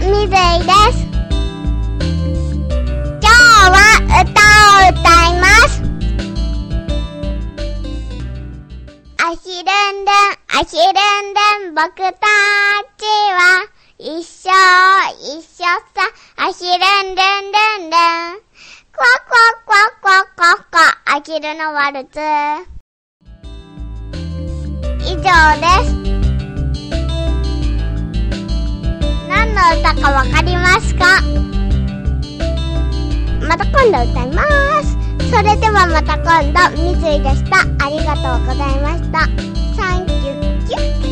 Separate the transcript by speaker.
Speaker 1: みずいです。今日は歌を歌います。足ルンルン、足ルンルン、僕たちは一緒さ。足ルンルンルンルン。クワクワクワクワクワクワ、アヒルのワルツ。以上です。何の歌かわかりますか？また今度歌います。それではまた今度、みずいでした。ありがとうございました。サンキューキュッ。